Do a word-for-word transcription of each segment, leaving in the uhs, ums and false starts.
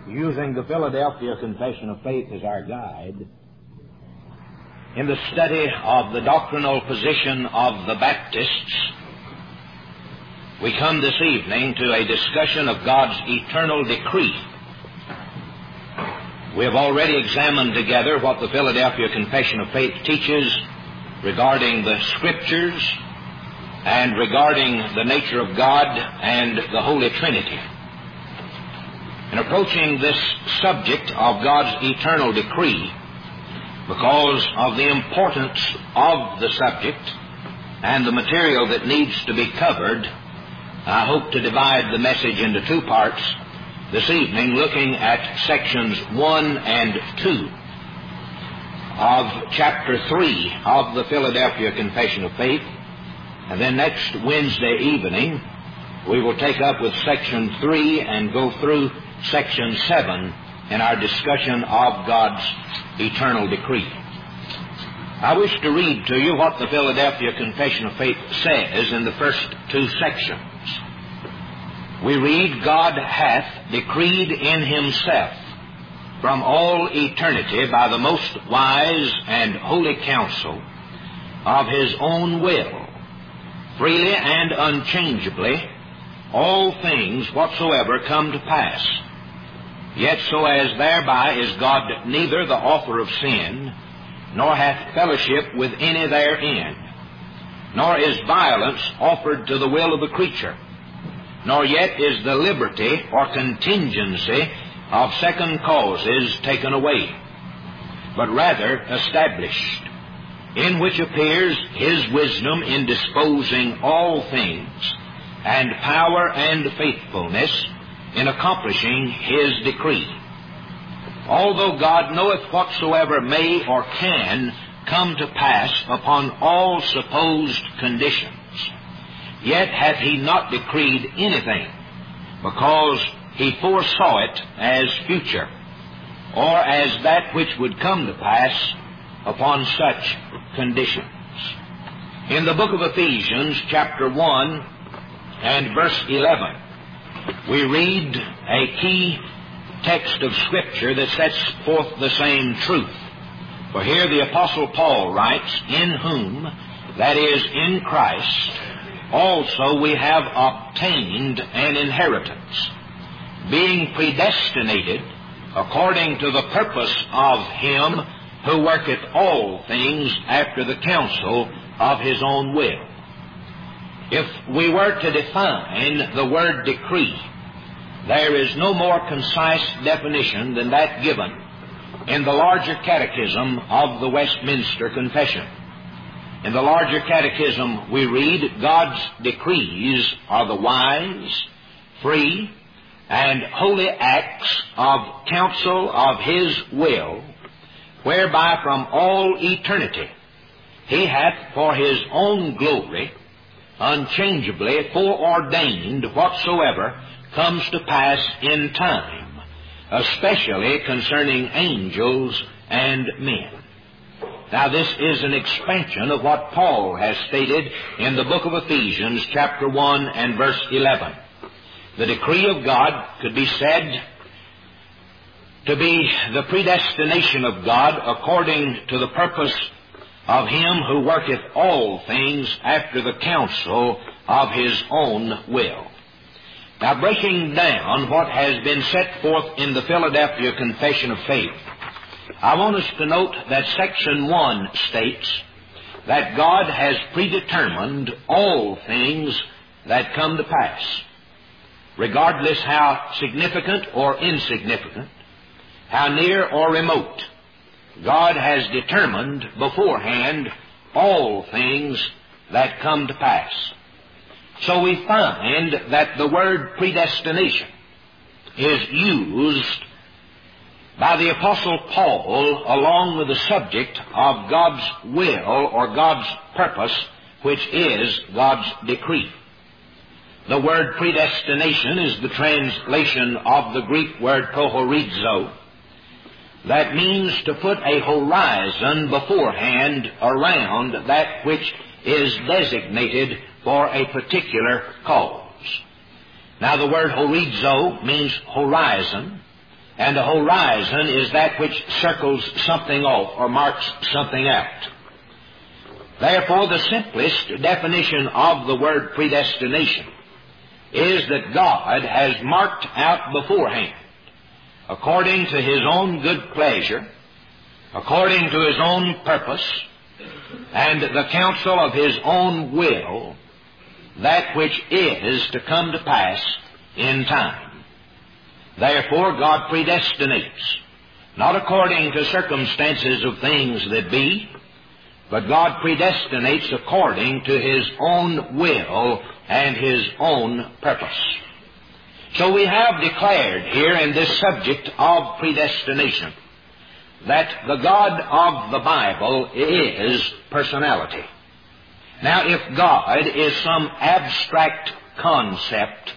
using the Philadelphia Confession of Faith as our guide, in the study of the doctrinal position of the Baptists, we come this evening to a discussion of God's eternal decree. We have already examined together what the Philadelphia Confession of Faith teaches regarding the Scriptures and regarding the nature of God and the Holy Trinity. In approaching this subject of God's eternal decree, because of the importance of the subject and the material that needs to be covered, I hope to divide the message into two parts this evening, looking at sections one and two of chapter three of the Philadelphia Confession of Faith. And then next Wednesday evening, we will take up with section three and go through section seven in our discussion of God's eternal decree. I wish to read to you what the Philadelphia Confession of Faith says in the first two sections. We read, God hath decreed in himself from all eternity by the most wise and holy counsel of his own will, freely and unchangeably, all things whatsoever come to pass. Yet so as thereby is God neither the author of sin, nor hath fellowship with any therein, nor is violence offered to the will of the creature, nor yet is the liberty or contingency of second causes taken away, but rather established, in which appears his wisdom in disposing all things, and power and faithfulness in accomplishing his decree. Although God knoweth whatsoever may or can come to pass upon all supposed conditions, yet hath he not decreed anything, because he foresaw it as future, or as that which would come to pass upon such conditions. In the book of Ephesians, chapter one and verse eleven, we read a key text of Scripture that sets forth the same truth. For here the Apostle Paul writes, in whom, that is, in Christ, also we have obtained an inheritance, being predestinated according to the purpose of him who worketh all things after the counsel of his own will. If we were to define the word decree, there is no more concise definition than that given in the larger catechism of the Westminster Confession. In the larger catechism we read, God's decrees are the wise, free, and holy acts of counsel of his will, whereby from all eternity he hath for his own glory unchangeably foreordained whatsoever comes to pass in time, especially concerning angels and men. Now this is an expansion of what Paul has stated in the book of Ephesians, chapter one and verse eleven. The decree of God could be said to be the predestination of God according to the purpose of him who worketh all things after the counsel of his own will. Now, breaking down what has been set forth in the Philadelphia Confession of Faith, I want us to note that section one states that God has predetermined all things that come to pass, regardless how significant or insignificant, how near or remote. God has determined beforehand all things that come to pass. So we find that the word predestination is used by the Apostle Paul along with the subject of God's will or God's purpose, which is God's decree. The word predestination is the translation of the Greek word prohorizo. That means to put a horizon beforehand around that which is designated for a particular cause. Now the word horizo means horizon, and a horizon is that which circles something off or marks something out. Therefore, the simplest definition of the word predestination is that God has marked out beforehand, according to His own good pleasure, according to His own purpose, and the counsel of His own will, that which is to come to pass in time. Therefore, God predestinates, not according to circumstances of things that be, but God predestinates according to His own will and His own purpose. So we have declared here in this subject of predestination that the God of the Bible is personality. Now, if God is some abstract concept,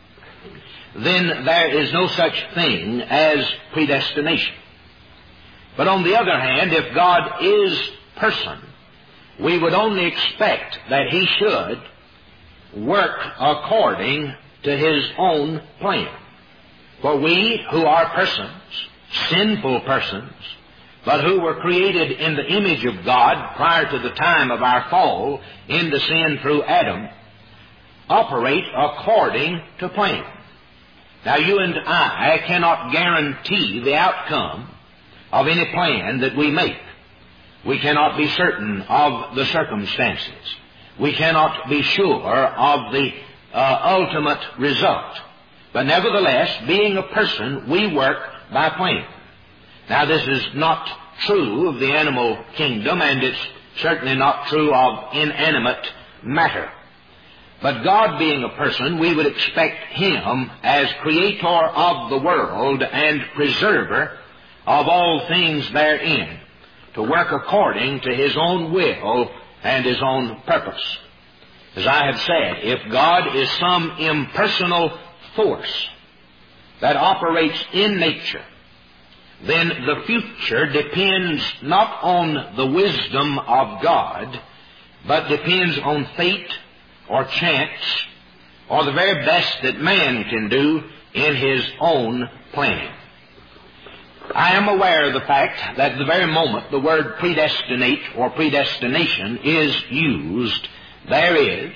then there is no such thing as predestination. But on the other hand, if God is person, we would only expect that He should work according to His own plan. For we who are persons, sinful persons, but who were created in the image of God prior to the time of our fall into sin through Adam, operate according to plan. Now, you and I cannot guarantee the outcome of any plan that we make. We cannot be certain of the circumstances. We cannot be sure of the uh, ultimate result. But nevertheless, being a person, we work by plan. Now, this is not true of the animal kingdom, and it's certainly not true of inanimate matter. But God being a person, we would expect Him as creator of the world and preserver of all things therein to work according to His own will and His own purpose. As I have said, if God is some impersonal force that operates in nature, then the future depends not on the wisdom of God, but depends on fate or chance, or the very best that man can do in his own planning. I am aware of the fact that the very moment the word predestinate or predestination is used, there is,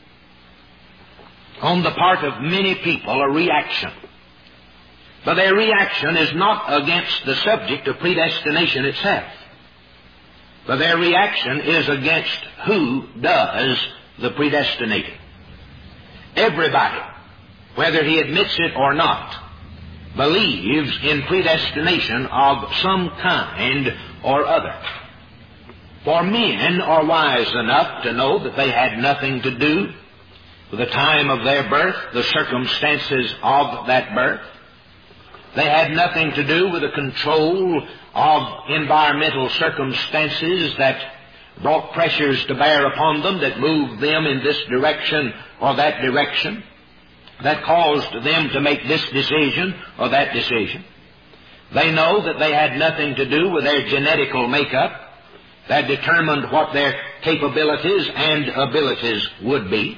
on the part of many people, a reaction. But their reaction is not against the subject of predestination itself, but their reaction is against who does the predestinating. Everybody, whether he admits it or not, believes in predestination of some kind or other. For men are wise enough to know that they had nothing to do with the time of their birth, the circumstances of that birth. They had nothing to do with the control of environmental circumstances that brought pressures to bear upon them that moved them in this direction or that direction, that caused them to make this decision or that decision. They know that they had nothing to do with their genetical makeup that determined what their capabilities and abilities would be.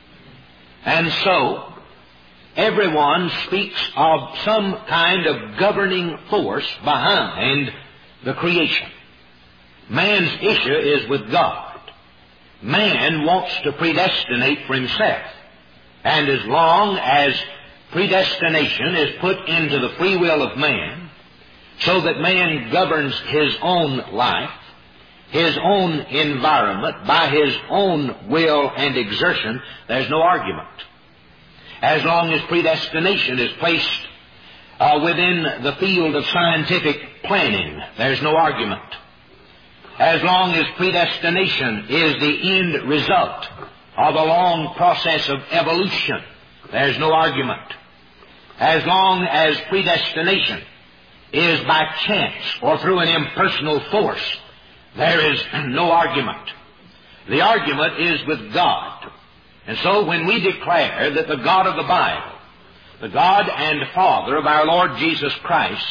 And so, everyone speaks of some kind of governing force behind the creation. Man's issue is with God. Man wants to predestinate for himself. And as long as predestination is put into the free will of man, so that man governs his own life, his own environment, by his own will and exertion, there's no argument. As long as predestination is placed uh, within the field of scientific planning, there's no argument. As long as predestination is the end result of a long process of evolution, there's no argument. As long as predestination is by chance or through an impersonal force, there is no argument. The argument is with God. And so when we declare that the God of the Bible, the God and Father of our Lord Jesus Christ,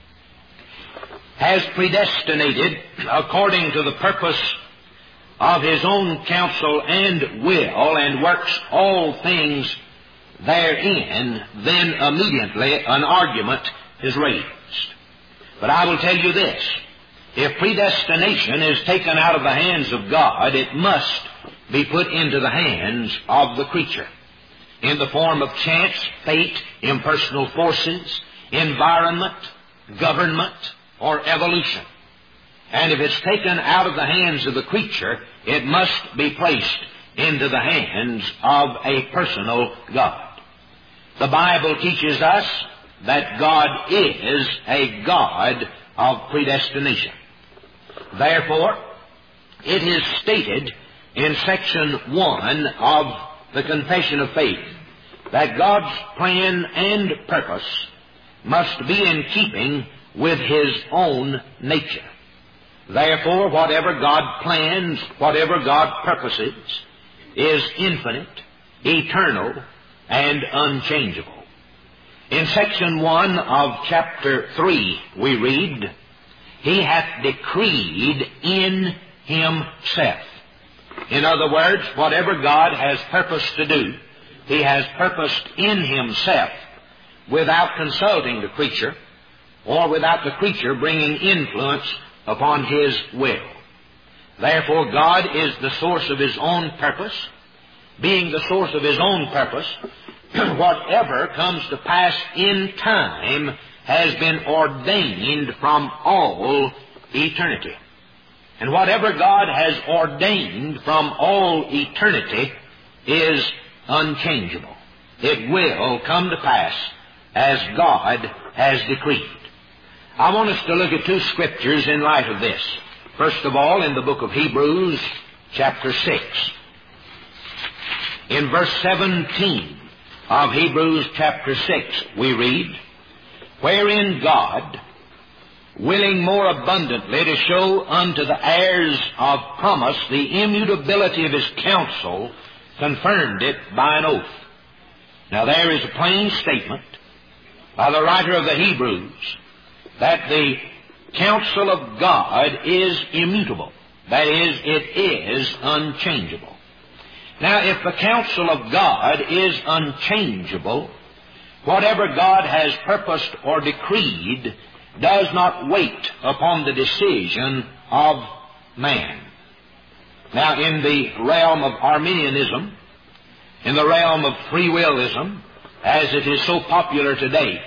has predestinated according to the purpose of His own counsel and will, and works all things therein, then immediately an argument is raised. But I will tell you this. If predestination is taken out of the hands of God, it must be put into the hands of the creature in the form of chance, fate, impersonal forces, environment, government, or evolution. And if it's taken out of the hands of the creature, it must be placed into the hands of a personal God. The Bible teaches us that God is a God of predestination. Therefore, it is stated in section one of the Confession of Faith that God's plan and purpose must be in keeping with His own nature. Therefore, whatever God plans, whatever God purposes, is infinite, eternal, and unchangeable. In section one of chapter three, we read, He hath decreed in Himself. In other words, whatever God has purposed to do, He has purposed in Himself without consulting the creature or without the creature bringing influence upon His will. Therefore, God is the source of His own purpose. Being the source of His own purpose, whatever comes to pass in time has been ordained from all eternity. And whatever God has ordained from all eternity is unchangeable. It will come to pass as God has decreed. I want us to look at two scriptures in light of this. First of all, in the book of Hebrews, chapter six. In verse seventeen of Hebrews chapter six, we read, Wherein God, willing more abundantly to show unto the heirs of promise the immutability of His counsel, confirmed it by an oath. Now there is a plain statement by the writer of the Hebrews that the counsel of God is immutable. That is, it is unchangeable. Now, if the counsel of God is unchangeable, whatever God has purposed or decreed does not wait upon the decision of man. Now, in the realm of Arminianism, in the realm of free willism, as it is so popular today,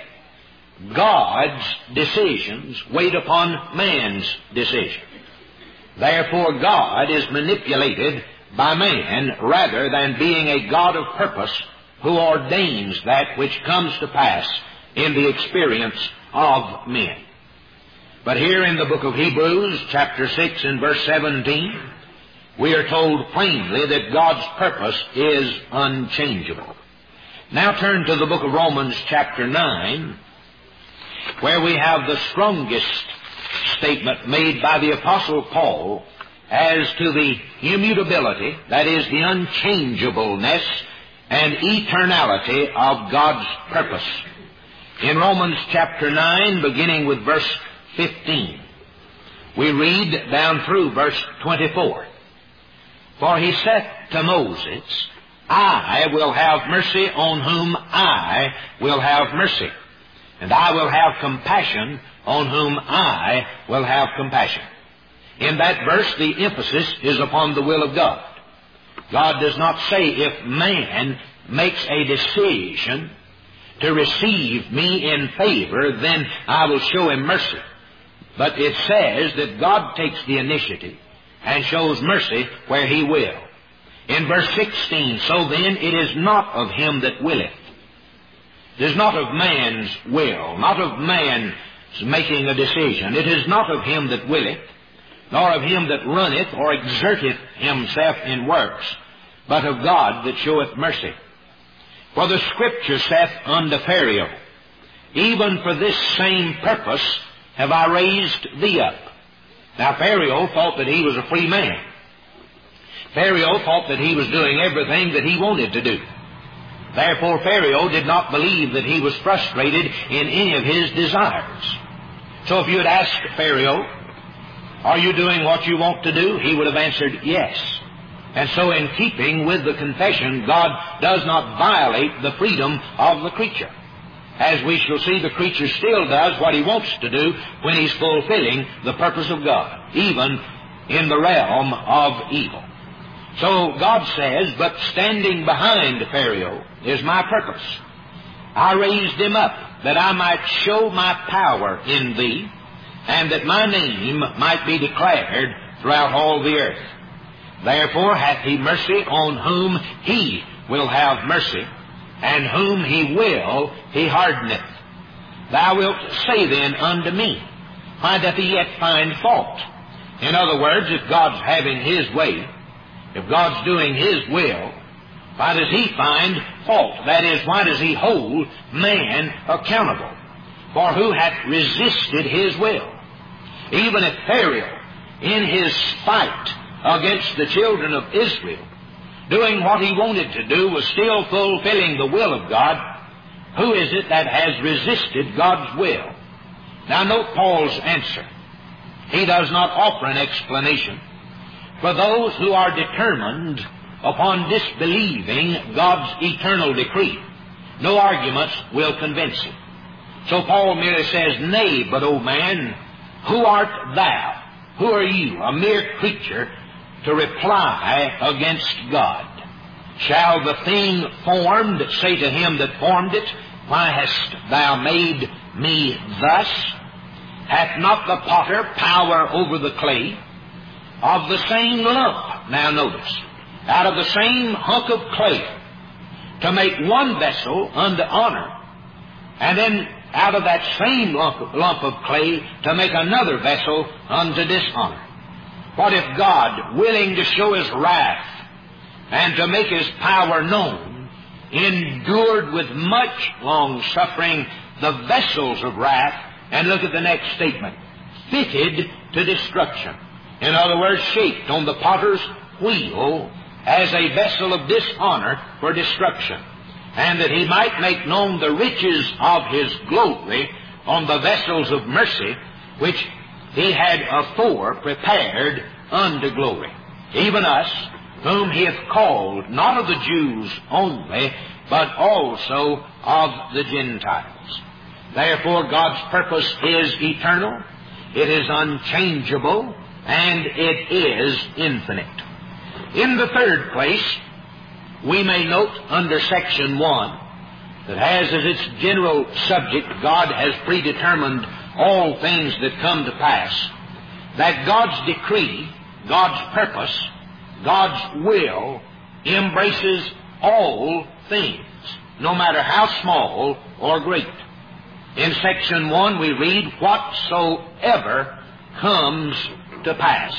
God's decisions wait upon man's decision. Therefore, God is manipulated by man rather than being a God of purpose who ordains that which comes to pass in the experience of men. But here in the book of Hebrews, chapter six and verse seventeen, we are told plainly that God's purpose is unchangeable. Now turn to the book of Romans, chapter nine, where we have the strongest statement made by the Apostle Paul as to the immutability, that is, the unchangeableness and eternality of God's purpose. In Romans chapter nine, beginning with verse fifteen, we read down through verse twenty-four. For He saith to Moses, I will have mercy on whom I will have mercy, and I will have compassion on whom I will have compassion. In that verse, the emphasis is upon the will of God. God does not say, if man makes a decision to receive me in favor, then I will show him mercy. But it says that God takes the initiative and shows mercy where He will. In verse sixteen, so then it is not of him that willeth. It is not of man's will, not of man's making a decision. It is not of him that willeth, nor of him that runneth or exerteth himself in works, but of God that showeth mercy. For the Scripture saith unto Pharaoh, even for this same purpose have I raised thee up. Now Pharaoh thought that he was a free man. Pharaoh thought that he was doing everything that he wanted to do. Therefore Pharaoh did not believe that he was frustrated in any of his desires. So if you had asked Pharaoh, are you doing what you want to do? He would have answered, yes. And so in keeping with the confession, God does not violate the freedom of the creature. as we shall see, the creature still does what he wants to do when he's fulfilling the purpose of God, even in the realm of evil. So God says, but standing behind Pharaoh is my purpose. I raised him up that I might show my power in thee, and that my name might be declared throughout all the earth. Therefore hath he mercy on whom he will have mercy, and whom he will he hardeneth. Thou wilt say then unto me, why doth he yet find fault? In other words, if God's having his way, if God's doing his will, why does he find fault? That is, why does he hold man accountable? For who hath resisted his will? Even if Pharaoh, in his spite against the children of Israel, doing what he wanted to do, was still fulfilling the will of God, who is it that has resisted God's will? Now note Paul's answer. He does not offer an explanation. For those who are determined upon disbelieving God's eternal decree, no arguments will convince him. So Paul merely says, Nay, but, O man, who art thou? Who are you, a mere creature, to reply against God? Shall the thing formed say to him that formed it, Why hast thou made me thus? Hath not the potter power over the clay? Of the same lump, now notice, out of the same hunk of clay, to make one vessel unto honor, and then out of that same lump of, lump of clay to make another vessel unto dishonor. What if God, willing to show his wrath and to make his power known, endured with much long suffering the vessels of wrath, and look at the next statement, fitted to destruction. In other words, shaped on the potter's wheel as a vessel of dishonor for destruction, and that he might make known the riches of his glory on the vessels of mercy, which he had afore prepared unto glory. Even us, whom he hath called, not of the Jews only, but also of the Gentiles. Therefore God's purpose is eternal, it is unchangeable, and it is infinite. In the third place, we may note under section one that has as its general subject, God has predetermined all things that come to pass, that God's decree, God's purpose, God's will embraces all things, no matter how small or great. In section one we read, whatsoever comes to pass.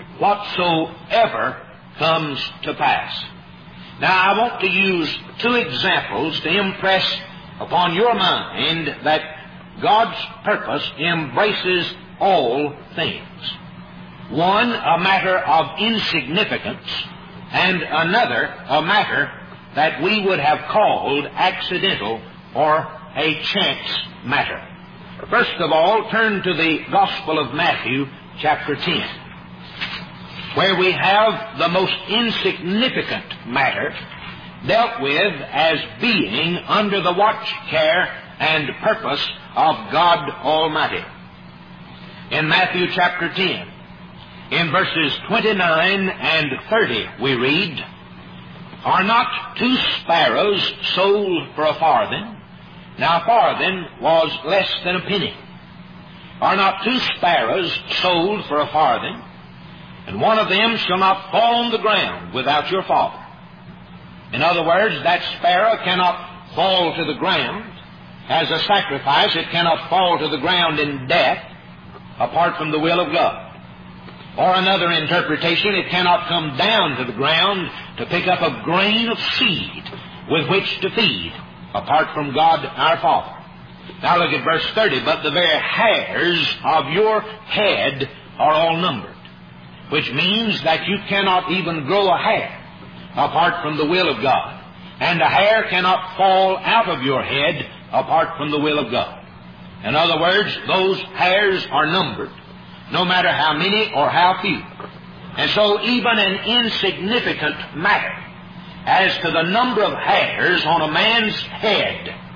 Whatsoever comes to pass. Now I want to use two examples to impress upon your mind that God's purpose embraces all things. One, a matter of insignificance, and another, a matter that we would have called accidental or a chance matter. First of all, turn to the Gospel of Matthew, chapter ten, where we have the most insignificant matter dealt with as being under the watch, care, and purpose of God Almighty. In Matthew chapter ten, in verses twenty-nine and thirty, we read, Are not two sparrows sold for a farthing? Now a farthing was less than a penny. Are not two sparrows sold for a farthing? And one of them shall not fall on the ground without your Father. In other words, that sparrow cannot fall to the ground as a sacrifice. It cannot fall to the ground in death apart from the will of God. Or another interpretation, it cannot come down to the ground to pick up a grain of seed with which to feed apart from God our Father. Now look at verse thirty. But the very hairs of your head are all numbered, which means that you cannot even grow a hair apart from the will of God. And a hair cannot fall out of your head apart from the will of God. In other words, those hairs are numbered, no matter how many or how few. And so even an insignificant matter as to the number of hairs on a man's head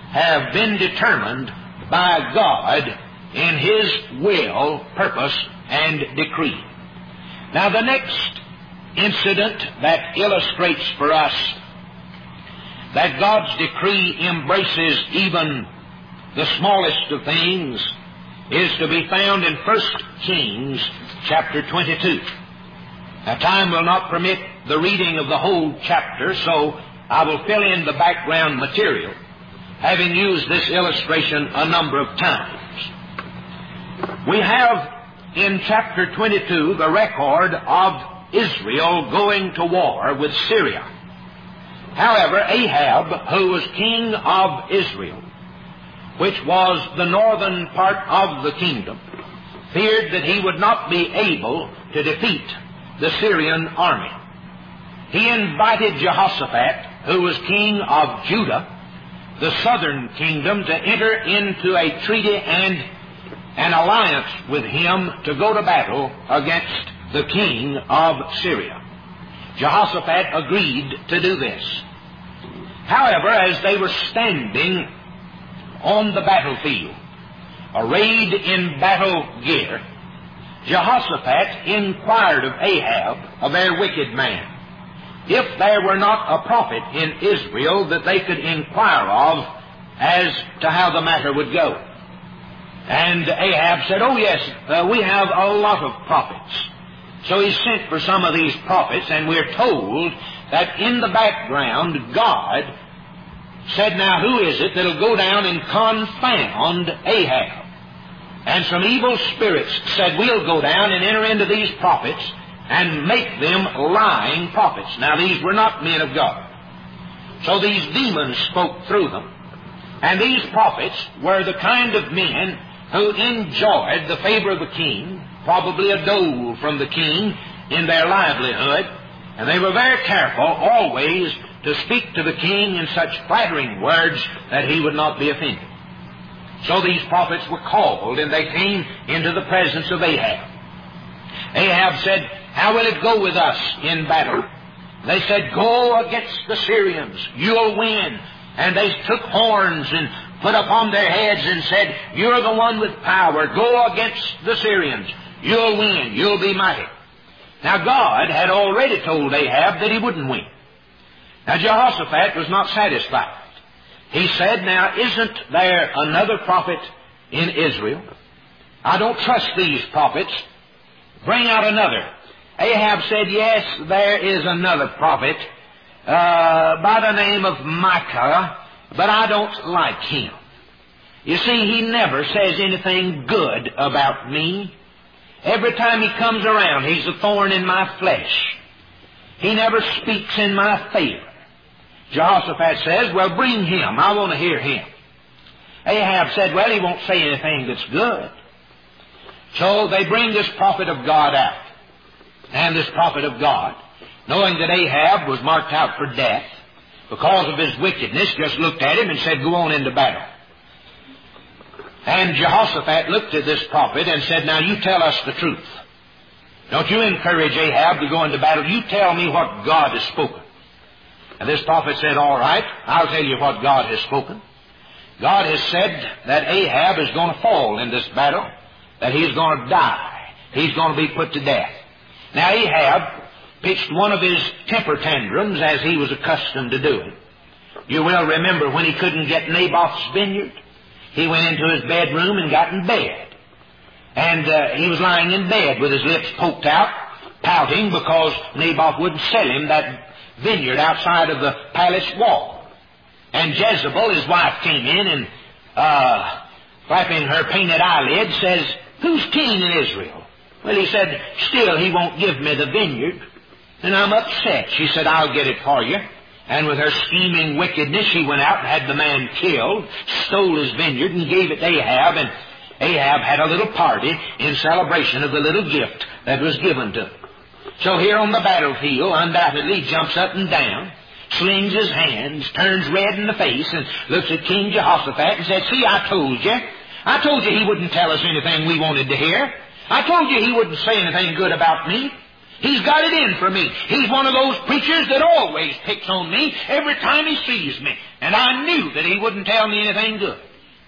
have been determined by God in His will, purpose, and decree. Now the next incident that illustrates for us that God's decree embraces even the smallest of things is to be found in First Kings chapter twenty-two. Now time will not permit the reading of the whole chapter, so I will fill in the background material, having used this illustration a number of times. We have in chapter twenty-two the record of Israel going to war with Syria. However, Ahab, who was king of Israel, which was the northern part of the kingdom, feared that he would not be able to defeat the Syrian army. He invited Jehoshaphat, who was king of Judah, the southern kingdom, to enter into a treaty and an alliance with him to go to battle against the king of Syria. Jehoshaphat agreed to do this. However, as they were standing on the battlefield, arrayed in battle gear, Jehoshaphat inquired of Ahab, a very wicked man, if there were not a prophet in Israel that they could inquire of as to how the matter would go. And Ahab said, "Oh yes, uh, we have a lot of prophets." So he sent for some of these prophets, and we're told that in the background God said, "Now who is it that'll go down and confound Ahab?" And some evil spirits said, "We'll go down and enter into these prophets and make them lying prophets." Now these were not men of God. So these demons spoke through them. And these prophets were the kind of men who enjoyed the favor of the king, probably a dole from the king in their livelihood, and they were very careful always to speak to the king in such flattering words that he would not be offended. So these prophets were called, and they came into the presence of Ahab. Ahab said, "How will it go with us in battle?" They said, "Go against the Syrians. You'll win." And they took horns and put upon their heads and said, "You're the one with power. Go against the Syrians. You'll win. You'll be mighty." Now God had already told Ahab that he wouldn't win. Now Jehoshaphat was not satisfied. He said, "Now isn't there another prophet in Israel? I don't trust these prophets. Bring out another." Ahab said, "Yes, there is another prophet uh, by the name of Micah, but I don't like him. You see, he never says anything good about me. Every time he comes around, he's a thorn in my flesh. He never speaks in my favor." Jehoshaphat says, "Well, bring him. I want to hear him." Ahab said, "Well, he won't say anything that's good." So they bring this prophet of God out. And this prophet of God, knowing that Ahab was marked out for death because of his wickedness, just looked at him and said, "Go on into battle." And Jehoshaphat looked at this prophet and said, "Now you tell us the truth. Don't you encourage Ahab to go into battle. You tell me what God has spoken." And this prophet said, "All right, I'll tell you what God has spoken. God has said that Ahab is going to fall in this battle, that he's going to die. He's going to be put to death." Now Ahab pitched one of his temper tantrums as he was accustomed to doing. You will remember when he couldn't get Naboth's vineyard, he went into his bedroom and got in bed. And uh, he was lying in bed with his lips poked out, pouting because Naboth wouldn't sell him that vineyard outside of the palace wall. And Jezebel, his wife, came in and, uh, flapping her painted eyelid, says, "Who's king in Israel?" Well, he said, "Still he won't give me the vineyard." And I'm upset. She said, "I'll get it for you." And with her scheming wickedness, she went out and had the man killed, stole his vineyard, and gave it to Ahab. And Ahab had a little party in celebration of the little gift that was given to him. So here on the battlefield, undoubtedly, he jumps up and down, slings his hands, turns red in the face, and looks at King Jehoshaphat and says, "See, I told you. I told you he wouldn't tell us anything we wanted to hear. I told you he wouldn't say anything good about me. He's got it in for me. He's one of those preachers that always picks on me every time he sees me. and I knew that he wouldn't tell me anything good.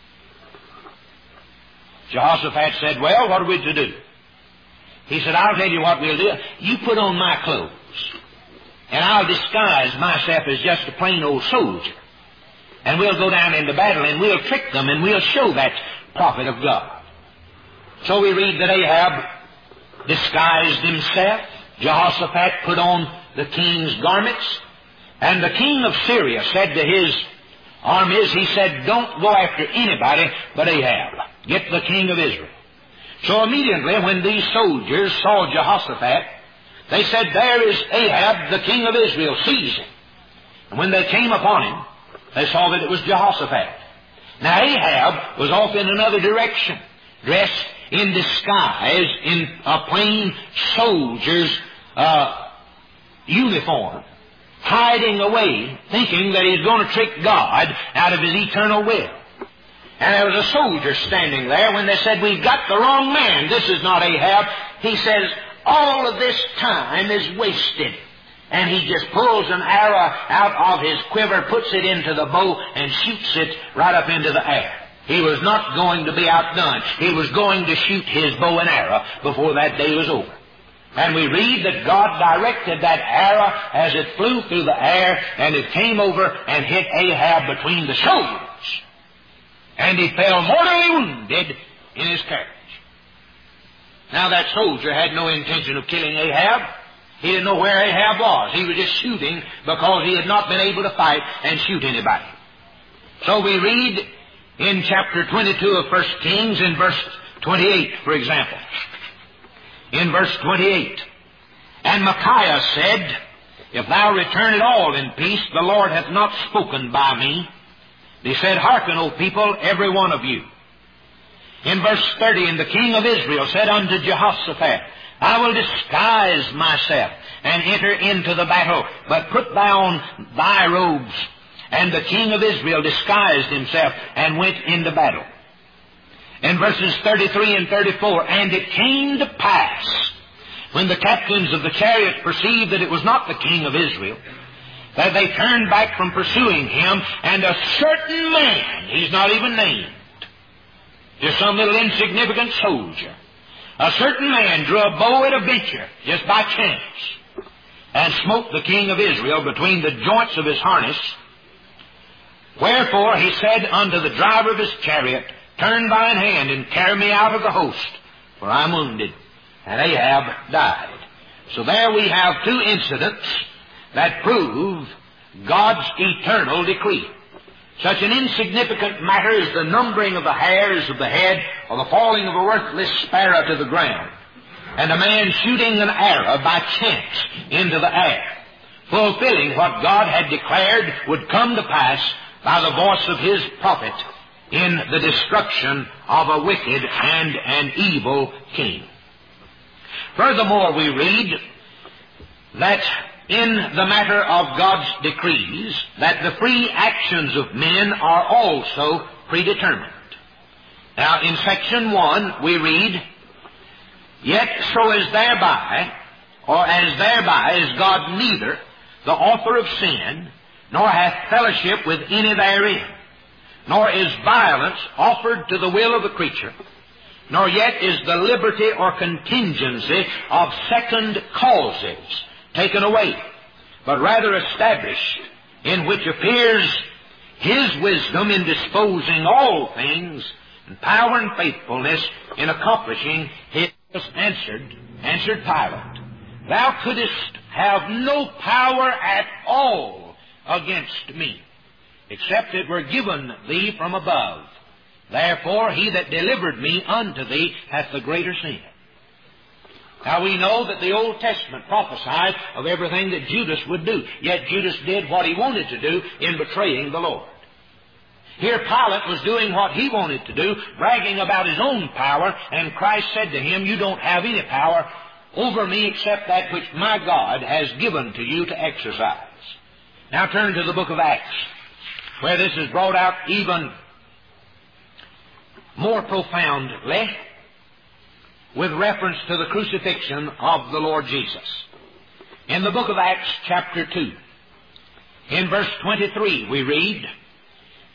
Jehoshaphat said, well, what are we to do? He said, I'll tell you what we'll do. You put on my clothes, and I'll disguise myself as just a plain old soldier. And we'll go down into battle, and we'll trick them, and we'll show that prophet of God. So we read that Ahab disguised himself. Jehoshaphat put on the king's garments. And the king of Syria said to his armies, he said, don't go after anybody but Ahab. Get the king of Israel. So immediately when these soldiers saw Jehoshaphat, they said, there is Ahab, the king of Israel, seize him. And when they came upon him, they saw that it was Jehoshaphat. Now Ahab was off in another direction, dressed in disguise in a plain soldier's uh, uniform, hiding away, thinking that he's going to trick God out of his eternal will. And there was a soldier standing there when they said, we've got the wrong man. This is not Ahab. He says, all of this time is wasted. And he just pulls an arrow out of his quiver, puts it into the bow, and shoots it right up into the air. He was not going to be outdone. He was going to shoot his bow and arrow before that day was over. And we read that God directed that arrow as it flew through the air, and it came over and hit Ahab between the shoulders. And he fell mortally wounded in his carriage. Now that soldier had no intention of killing Ahab. He didn't know where Ahab was. He was just shooting because he had not been able to fight and shoot anybody. So we read in chapter twenty-two of First Kings, in verse twenty-eight, for example. In verse twenty-eight, and Micaiah said, if thou return at all in peace, the Lord hath not spoken by me. He said, hearken, O people, every one of you. In verse thirty, and the king of Israel said unto Jehoshaphat, I will disguise myself and enter into the battle, but put thou on thy robes. And the king of Israel disguised himself and went into battle. In verses thirty-three and thirty-four, and it came to pass, when the captains of the chariots perceived that it was not the king of Israel, that they turned back from pursuing him, and a certain man, he's not even named, just some little insignificant soldier, a certain man drew a bow at a venture, just by chance, and smote the king of Israel between the joints of his harness. Wherefore he said unto the driver of his chariot, turn thine hand and carry me out of the host, for I am wounded. And Ahab died. So there we have two incidents that prove God's eternal decree. Such an insignificant matter as the numbering of the hairs of the head or the falling of a worthless sparrow to the ground, and a man shooting an arrow by chance into the air, fulfilling what God had declared would come to pass by the voice of His prophet in the destruction of a wicked and an evil king. Furthermore, we read that in the matter of God's decrees, that the free actions of men are also predetermined. Now, in section one, we read, yet so is thereby, or as thereby is God neither the author of sin, nor hath fellowship with any therein, nor is violence offered to the will of the creature, nor yet is the liberty or contingency of second causes taken away, but rather established, in which appears His wisdom in disposing all things, and power and faithfulness in accomplishing His answered, answered Pilate, thou couldst have no power at all against me, except it were given thee from above. Therefore he that delivered me unto thee hath the greater sin. Now we know that the Old Testament prophesied of everything that Judas would do, yet Judas did what he wanted to do in betraying the Lord. Here Pilate was doing what he wanted to do, bragging about his own power, and Christ said to him, you don't have any power over me except that which my God has given to you to exercise. Now turn to the book of Acts, where this is brought out even more profoundly with reference to the crucifixion of the Lord Jesus. In the book of Acts chapter two, in verse twenty-three, we read,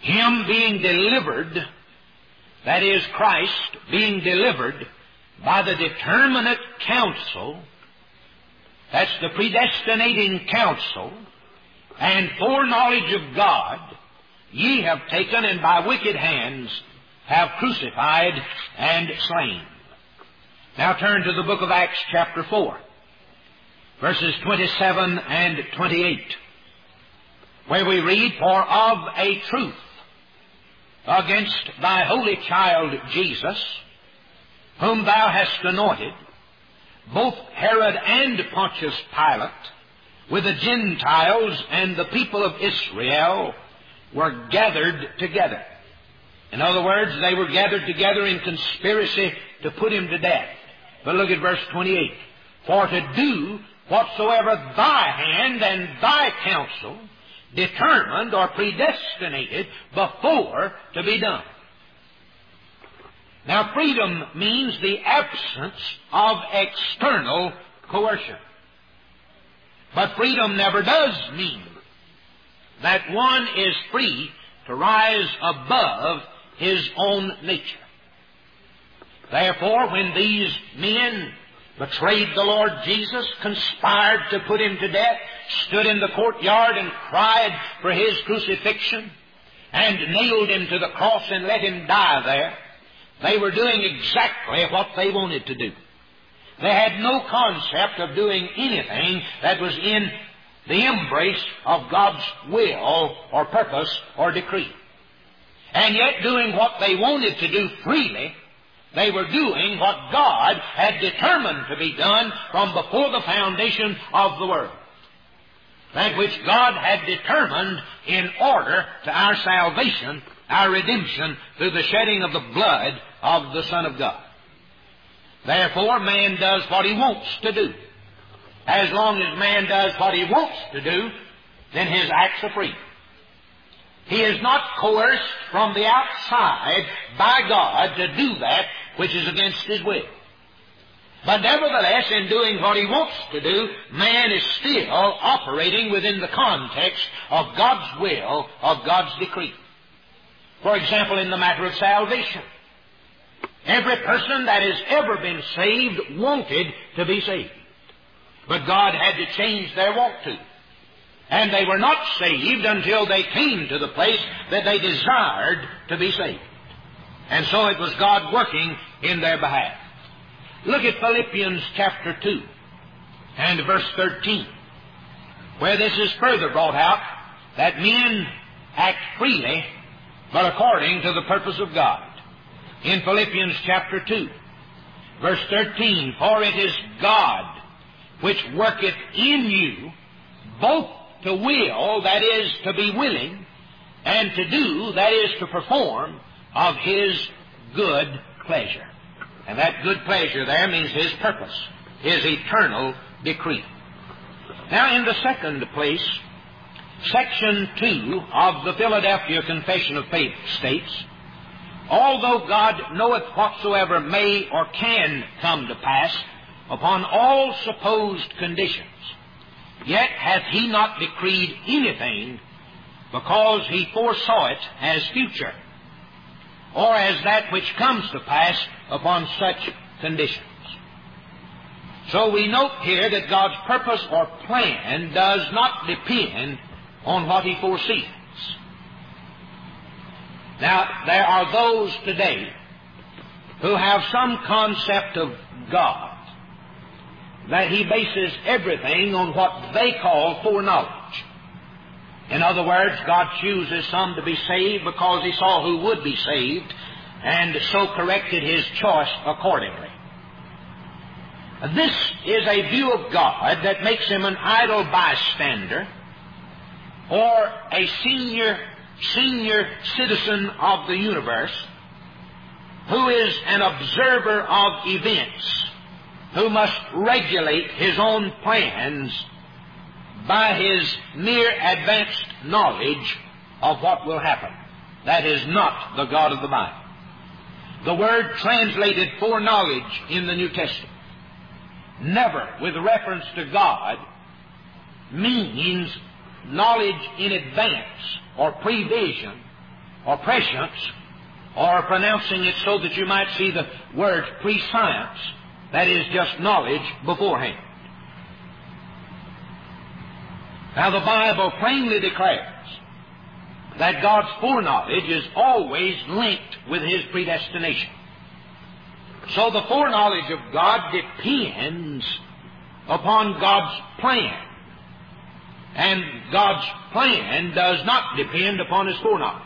Him being delivered, that is, Christ being delivered by the determinate counsel, that's the predestinating counsel and foreknowledge of God, ye have taken and by wicked hands have crucified and slain. Now turn to the book of Acts chapter four, verses twenty-seven and twenty-eight, where we read, For of a truth, against thy holy child Jesus, whom thou hast anointed, both Herod and Pontius Pilate, with the Gentiles and the people of Israel, were gathered together. In other words, they were gathered together in conspiracy to put him to death. But look at verse twenty-eight. For to do whatsoever thy hand and thy counsel determined or predestinated before to be done. Now, freedom means the absence of external coercion. But freedom never does mean that one is free to rise above his own nature. Therefore, when these men betrayed the Lord Jesus, conspired to put him to death, stood in the courtyard and cried for his crucifixion, and nailed him to the cross and let him die there, they were doing exactly what they wanted to do. They had no concept of doing anything that was in the embrace of God's will or purpose or decree. And yet, doing what they wanted to do freely, they were doing what God had determined to be done from before the foundation of the world. That which God had determined in order to our salvation, our redemption, through the shedding of the blood of the Son of God. Therefore, man does what he wants to do. As long as man does what he wants to do, then his acts are free. He is not coerced from the outside by God to do that which is against his will. But nevertheless, in doing what he wants to do, man is still operating within the context of God's will, of God's decree. For example, in the matter of salvation, every person that has ever been saved wanted to be saved. But God had to change their want to. And they were not saved until they came to the place that they desired to be saved. And so it was God working in their behalf. Look at Philippians chapter two and verse thirteen, where this is further brought out, that men act freely, but according to the purpose of God. In Philippians chapter two, verse thirteen, For it is God which worketh in you both to will, that is, to be willing, and to do, that is, to perform, of His good pleasure. And that good pleasure there means His purpose, His eternal decree. Now, in the second place, section two of the Philadelphia Confession of Faith states, Although God knoweth whatsoever may or can come to pass upon all supposed conditions, yet hath He not decreed anything, because He foresaw it as future, or as that which comes to pass upon such conditions. So we note here that God's purpose or plan does not depend on what He foresees. Now, there are those today who have some concept of God, that He bases everything on what they call foreknowledge. In other words, God chooses some to be saved because He saw who would be saved, and so corrected His choice accordingly. This is a view of God that makes Him an idle bystander, or a senior, senior citizen of the universe, who is an observer of events, who must regulate His own plans by His mere advanced knowledge of what will happen. That is not the God of the Bible. The word translated foreknowledge in the New Testament never, with reference to God, means knowledge in advance or prevision or prescience, or pronouncing it so that you might see the word prescience, that is just knowledge beforehand. Now the Bible plainly declares that God's foreknowledge is always linked with His predestination. So the foreknowledge of God depends upon God's plan. And God's plan does not depend upon His foreknowledge.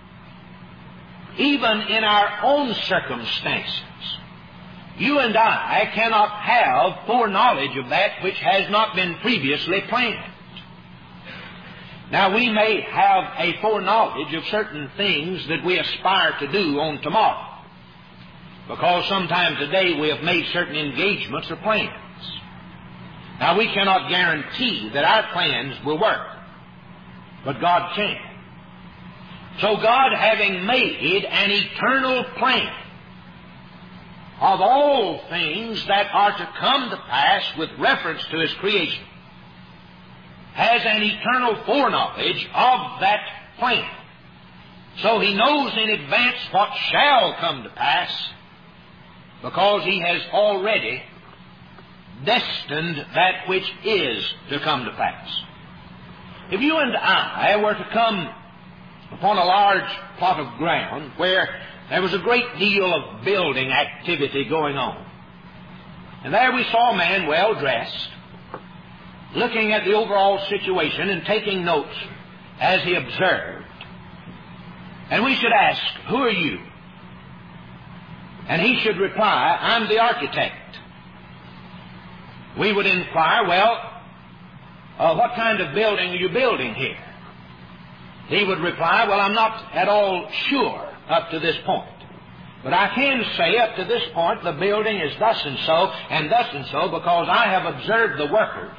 Even in our own circumstances, you and I cannot have foreknowledge of that which has not been previously planned. Now, we may have a foreknowledge of certain things that we aspire to do on tomorrow, because sometime today we have made certain engagements or plans. Now, we cannot guarantee that our plans will work, but God can. So God, having made an eternal plan of all things that are to come to pass with reference to His creation, has an eternal foreknowledge of that plan. So He knows in advance what shall come to pass, because He has already destined that which is to come to pass. If you and I were to come upon a large plot of ground where there was a great deal of building activity going on, and there we saw a man well dressed, looking at the overall situation and taking notes as he observed. And we should ask, who are you? And he should reply, I'm the architect. We would inquire, well, uh, what kind of building are you building here? He would reply, well, I'm not at all sure up to this point. But I can say up to this point the building is thus and so and thus and so, because I have observed the workers,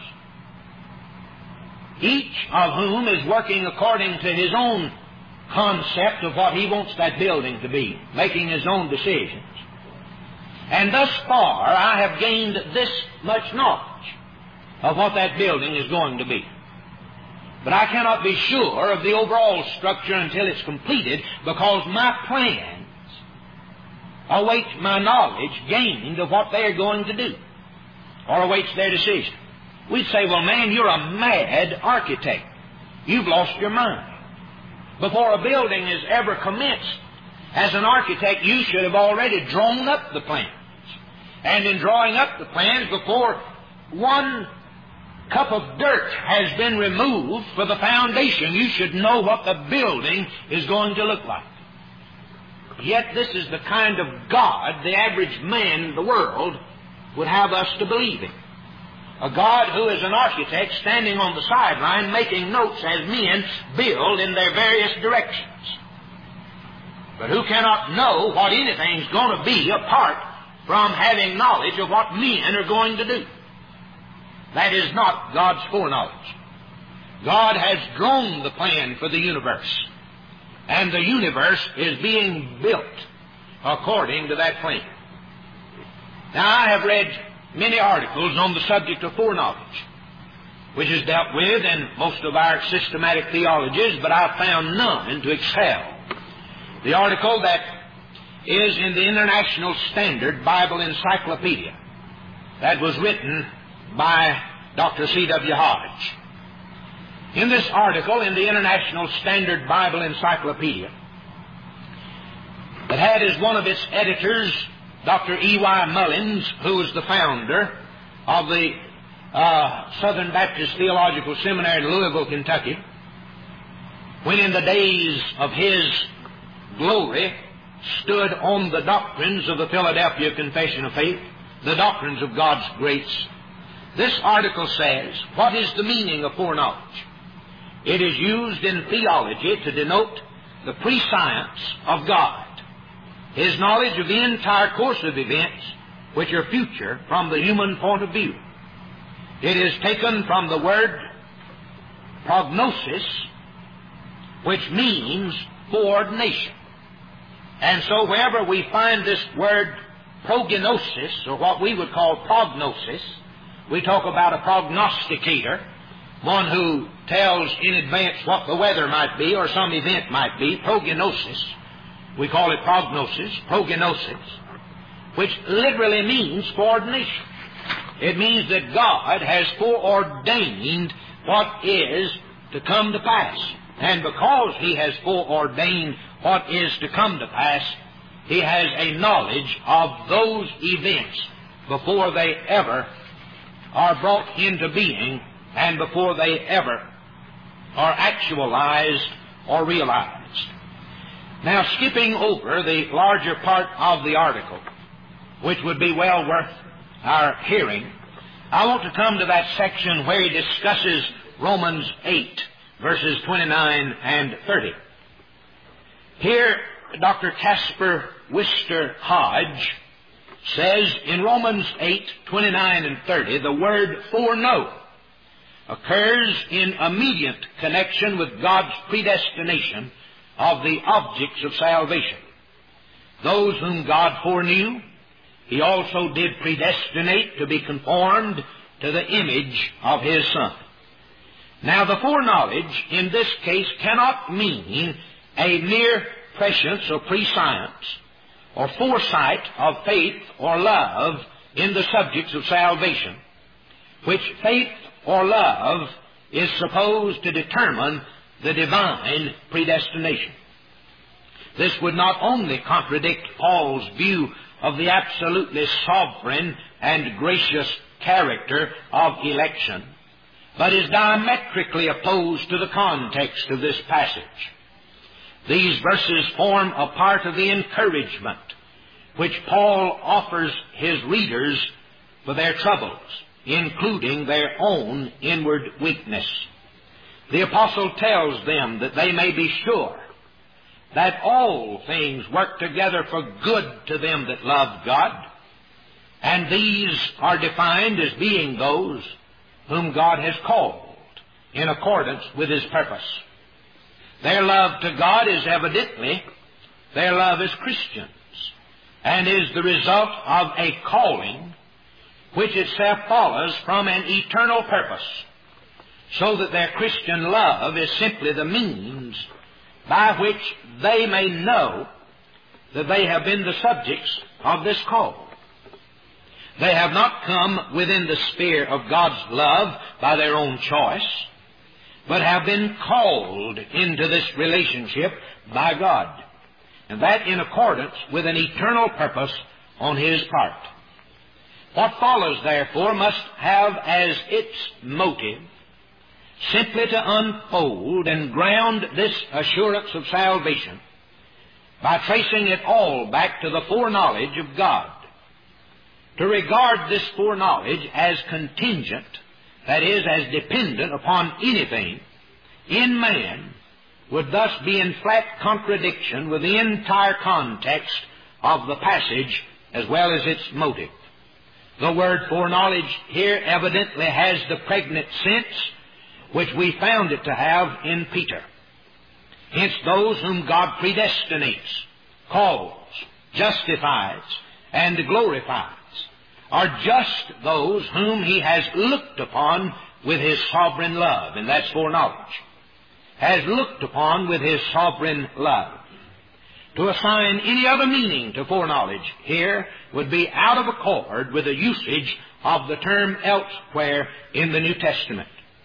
each of whom is working according to his own concept of what he wants that building to be, making his own decisions. And thus far I have gained this much knowledge of what that building is going to be. But I cannot be sure of the overall structure until it's completed, because my plans await my knowledge gained of what they're going to do, or awaits their decision. We'd say, well, man, you're a mad architect. You've lost your mind. Before a building is ever commenced, as an architect, you should have already drawn up the plans. And in drawing up the plans, before one cup of dirt has been removed for the foundation, you should know what the building is going to look like. Yet this is the kind of God the average man in the world would have us to believe in. A God who is an architect standing on the sideline making notes as men build in their various directions, but who cannot know what anything's going to be apart from having knowledge of what men are going to do. That is not God's foreknowledge. God has drawn the plan for the universe, and the universe is being built according to that plan. Now, I have read many articles on the subject of foreknowledge, which is dealt with in most of our systematic theologies, but I've found none to excel. The article that is in the International Standard Bible Encyclopedia, that was written by Doctor C W Hodge. In this article in the International Standard Bible Encyclopedia, it had as one of its editors Doctor E Y Mullins, who was the founder of the uh, Southern Baptist Theological Seminary in Louisville, Kentucky, when in the days of his glory stood on the doctrines of the Philadelphia Confession of Faith, the doctrines of God's grace. This article says, what is the meaning of foreknowledge? It is used in theology to denote the prescience of God, His knowledge of the entire course of events which are future from the human point of view. It is taken from the word prognosis, which means foreordination. And so wherever we find this word prognosis, or what we would call prognosis, we talk about a prognosticator, one who tells in advance what the weather might be or some event might be, prognosis. We call it prognosis, prognosis, which literally means foreordination. It means that God has foreordained what is to come to pass. And because He has foreordained what is to come to pass, He has a knowledge of those events before they ever are brought into being and before they ever are actualized or realized. Now, skipping over the larger part of the article, which would be well worth our hearing, I want to come to that section where he discusses Romans eight, verses twenty-nine and thirty. Here, Doctor Caspar Wister Hodge says in Romans eight, twenty-nine and thirty, the word foreknow occurs in immediate connection with God's predestination of the objects of salvation. Those whom God foreknew, He also did predestinate to be conformed to the image of His Son. Now, the foreknowledge in this case cannot mean a mere prescience or prescience or foresight of faith or love in the subjects of salvation, which faith or love is supposed to determine the divine predestination. This would not only contradict Paul's view of the absolutely sovereign and gracious character of election, but is diametrically opposed to the context of this passage. These verses form a part of the encouragement which Paul offers his readers for their troubles, including their own inward weakness. The apostle tells them that they may be sure that all things work together for good to them that love God, and these are defined as being those whom God has called in accordance with His purpose. Their love to God is evidently their love as Christians, and is the result of a calling which itself follows from an eternal purpose, so that their Christian love is simply the means by which they may know that they have been the subjects of this call. They have not come within the sphere of God's love by their own choice, but have been called into this relationship by God, and that in accordance with an eternal purpose on His part. What follows, therefore, must have as its motive simply to unfold and ground this assurance of salvation by tracing it all back to the foreknowledge of God. To regard this foreknowledge as contingent, that is, as dependent upon anything in man, would thus be in flat contradiction with the entire context of the passage as well as its motive. The word foreknowledge here evidently has the pregnant sense which we found it to have in Peter. Hence, those whom God predestinates, calls, justifies, and glorifies are just those whom He has looked upon with His sovereign love, and that's foreknowledge. Has looked upon with His sovereign love. To assign any other meaning to foreknowledge here would be out of accord with the usage of the term elsewhere in the New Testament.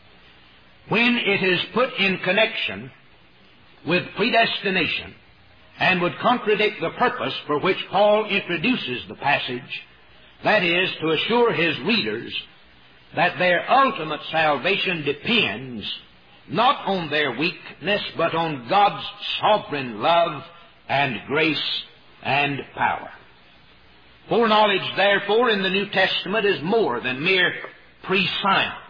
When it is put in connection with predestination and would contradict the purpose for which Paul introduces the passage, that is, to assure his readers that their ultimate salvation depends not on their weakness, but on God's sovereign love and grace and power. Foreknowledge, therefore, in the New Testament is more than mere prescience.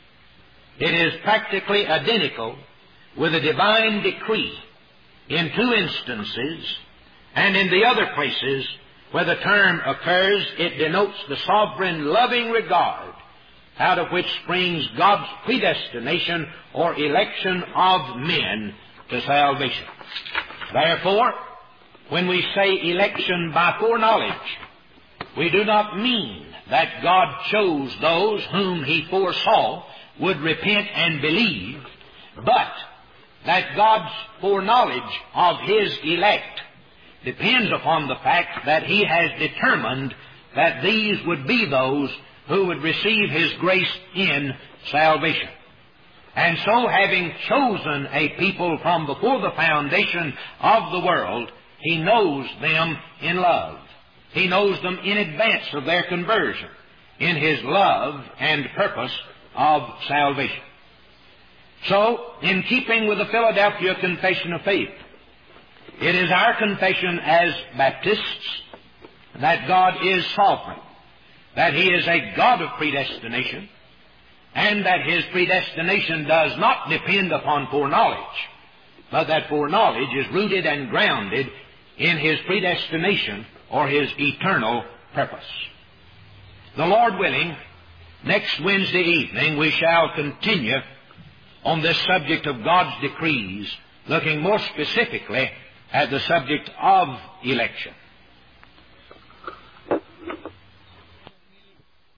It is practically identical with a divine decree in two instances, and in the other places where the term occurs, it denotes the sovereign loving regard out of which springs God's predestination or election of men to salvation. Therefore, when we say election by foreknowledge, we do not mean that God chose those whom He foresaw would repent and believe, but that God's foreknowledge of His elect depends upon the fact that He has determined that these would be those who would receive His grace in salvation. And so, having chosen a people from before the foundation of the world, He knows them in love. He knows them in advance of their conversion, in His love and purpose of salvation. So, in keeping with the Philadelphia Confession of Faith, it is our confession as Baptists that God is sovereign, that He is a God of predestination, and that His predestination does not depend upon foreknowledge, but that foreknowledge is rooted and grounded in His predestination or His eternal purpose. The Lord willing, next Wednesday evening we shall continue on this subject of God's decrees, looking more specifically at the subject of election.